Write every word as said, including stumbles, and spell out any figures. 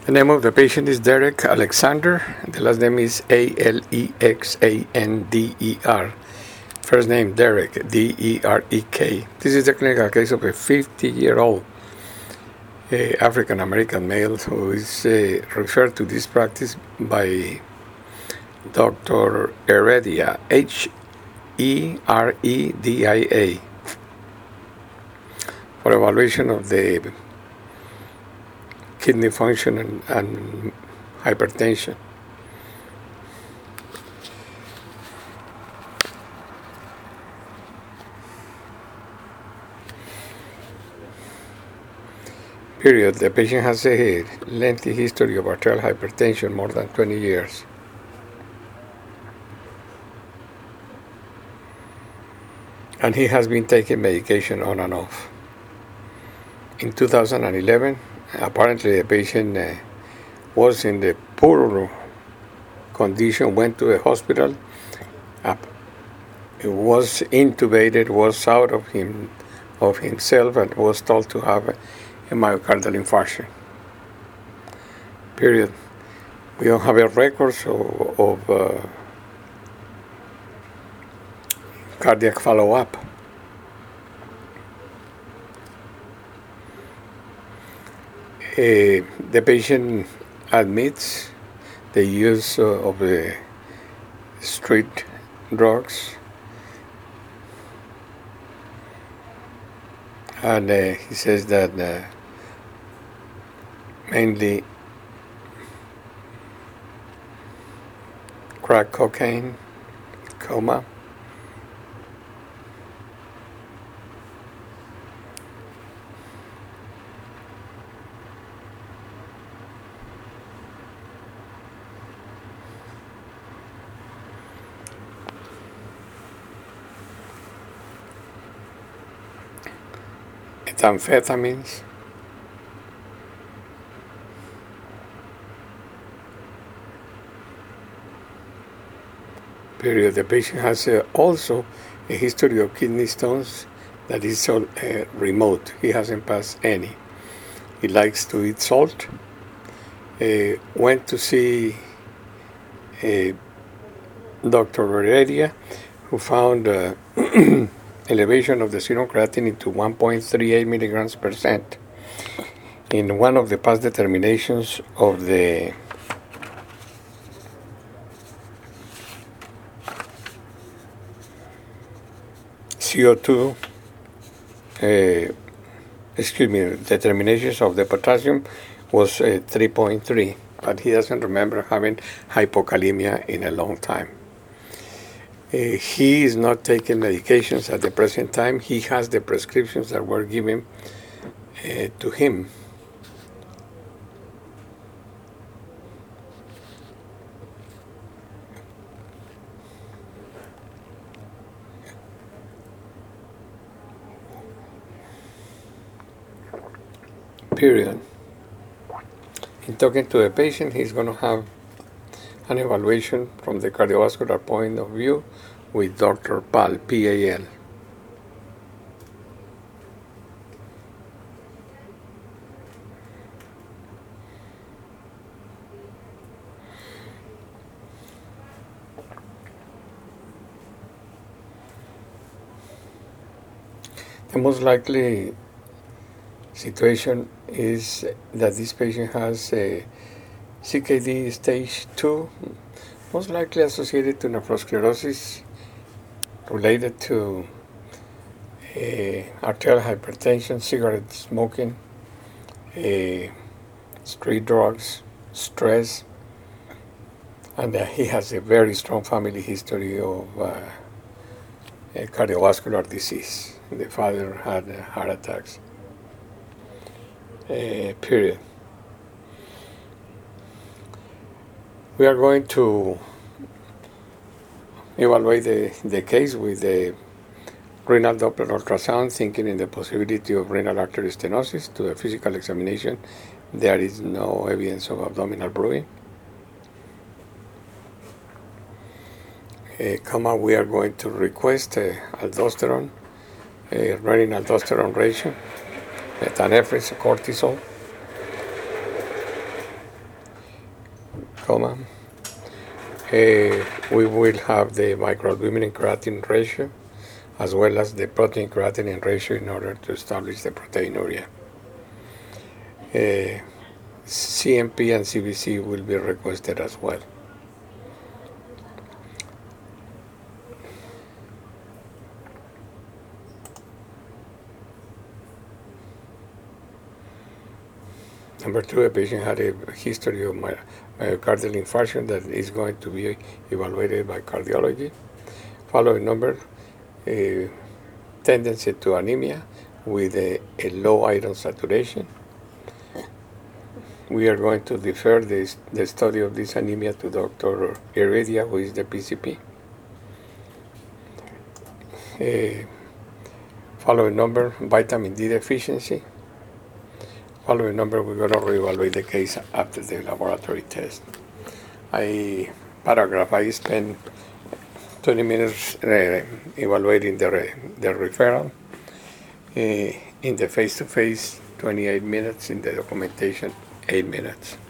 The name of the patient is Derek Alexander. The last name is A L E X A N D E R. First name Derek, D E R E K. This is the clinical case of a fifty-year-old uh, African-American male who is uh, referred to this practice by Doctor Heredia, H E R E D I A, for evaluation of the kidney function and, and hypertension. Period. The patient has a lengthy history of arterial hypertension, more than twenty years. And he has been taking medication on and off. In two thousand eleven, apparently the patient uh, was in the poor condition, went to a hospital, uh, was intubated, was out of him of himself, and was told to have a, a myocardial infarction. Period. We don't have a records of, of uh, cardiac follow-up. Uh, the patient admits the use uh, of the street drugs, and uh, he says that uh, mainly crack cocaine, coma. Amphetamines. Period. The patient has uh, also a history of kidney stones that is so uh, remote. He hasn't passed any. He likes to eat salt. Uh, went to see a Doctor Heredia, who found uh, elevation of the serum creatinine to one point three eight milligrams per cent. In one of the past determinations of the C O two, uh, excuse me, determinations of the potassium was uh, three point three, but he doesn't remember having hypokalemia in a long time. Uh, he is not taking medications at the present time. He has the prescriptions that were given uh, to him. Period. In talking to the patient, he's going to have an evaluation from the cardiovascular point of view with Doctor Pal, P A L. The most likely situation is that this patient has a C K D stage two, most likely associated to nephrosclerosis related to uh, arterial hypertension, cigarette smoking, uh, street drugs, stress, and uh, he has a very strong family history of uh, cardiovascular disease. The father had uh, heart attacks. Uh, period. We are going to evaluate the, the case with the renal Doppler ultrasound, thinking in the possibility of renal artery stenosis. To the physical examination, there is no evidence of abdominal brewing. Uh, comma, we are going to request uh, aldosterone, uh, renin aldosterone ratio, epinephrine, cortisol. comma. Uh, we will have the microalbumin and creatinine ratio, as well as the protein creatinine ratio in order to establish the proteinuria. Uh, C M P and C B C will be requested as well. Number two, a patient had a history of my, myocardial infarction that is going to be evaluated by cardiology. Following number, a tendency to anemia with a, a low iron saturation. We are going to defer this, the study of this anemia to Doctor Heredia, who is the P C P. Uh, following number, vitamin D deficiency. Following number, we're going to reevaluate the case after the laboratory test. I paragraph, I spent twenty minutes uh, evaluating the, re, the referral. Uh, in the face-to-face, twenty-eight minutes. In the documentation, eight minutes.